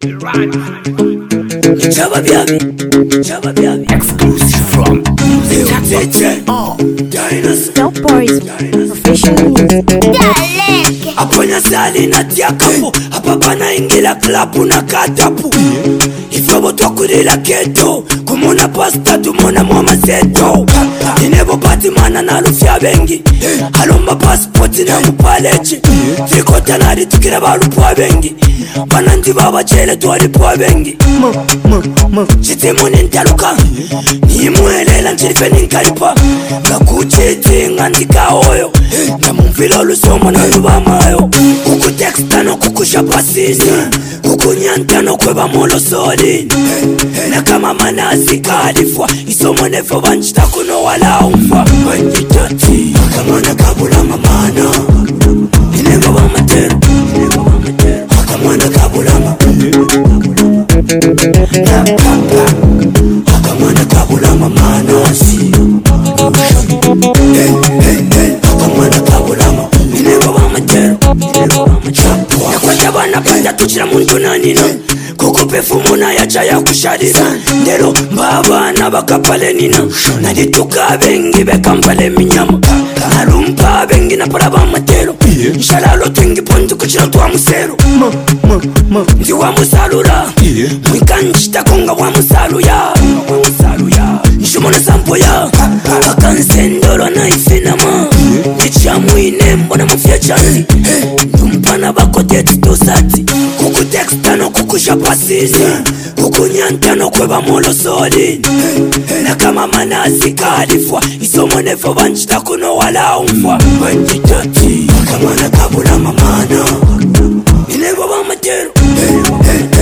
Exclusive from Dope Boys Professional Music. Aponya sali na tiakapo hapa bana ingila klabu na katapu Ifo twakurila keto kumona pasta tumona mwa zeto Inebo pati mana na lufya bengi Alomba passport na mupalechi Fikota nari tukira balupwa bengi Banandi baba chele tuwalipwa bengi Chitimu nintaluka Nimwelela nchilife ninkalipa Ngakuchiti ngandika oyo Na mumvila olusomo na lubamayo Kuku texta no kukusha pasisi Kuku nyanta no kweba molo solini Na kama manasi kalifwa Isomo nefo banchita kuno wala umfa Banjitati Kama nakabula mamana Inengo bamatero Kama nakabula mamana Kama nakabula mamana Si Kama nakabula mamana Inengo bamatero Nakwata bana panda tuchira muntu nanina Kuku perfumuna ya chaya kusharira Ndero mbabana bakapale nina Nadituka bengi bekampale minyama Narumpa bengi na paraba matero Nshalalo tengi pontu kuchira tuwa musero Ndi wa musalura Mwikanchita konga wa musaluya Nshumona sampo ya Akansendoro na ifinama Nicha muine mbona mafia chanzi Ndumpana bako deti tosati Kuku texta no kukusha pasisi Kuku nyanta no kweba molo solini Na kama manasi kalifwa Isomo nefo banchita kuno wala umfwa Banjitati Kama nakabula mamana Inebo bamatero